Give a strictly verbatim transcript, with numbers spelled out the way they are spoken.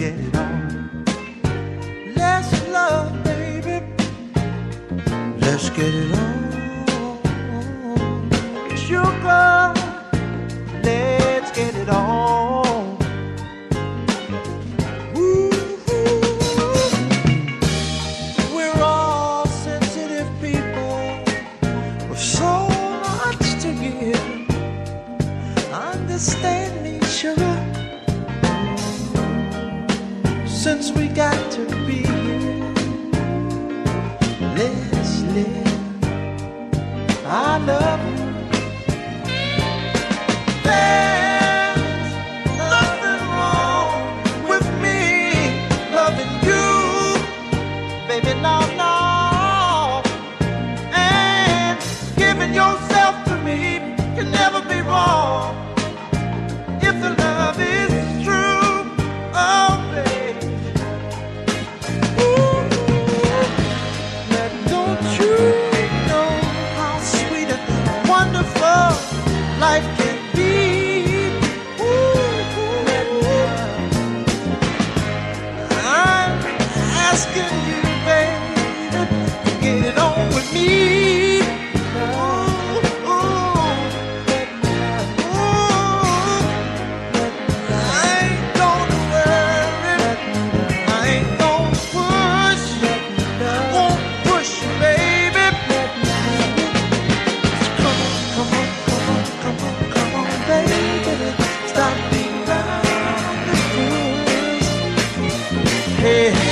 get it on. Let's love, baby. Let's get it on. Sugar, let's get it on. Ooh, we're all sensitive people with so much to give. Understand me, sugar. Since we got to be here, let's live. I love you. There's nothing wrong with me loving you, baby, no, no. And giving yourself to me can never be wrong if the love is true. Oh, baby. Ooh, but don't you know how sweet and wonderful life can be? Ooh, I'm asking you, baby, to get it on with me. Ooh, ooh, ooh. I ain't gonna worry, I ain't gonna push, I won't push you, baby. Come on, come on, come on, come on, come on, baby. Stop being around the bush. Hey, hey.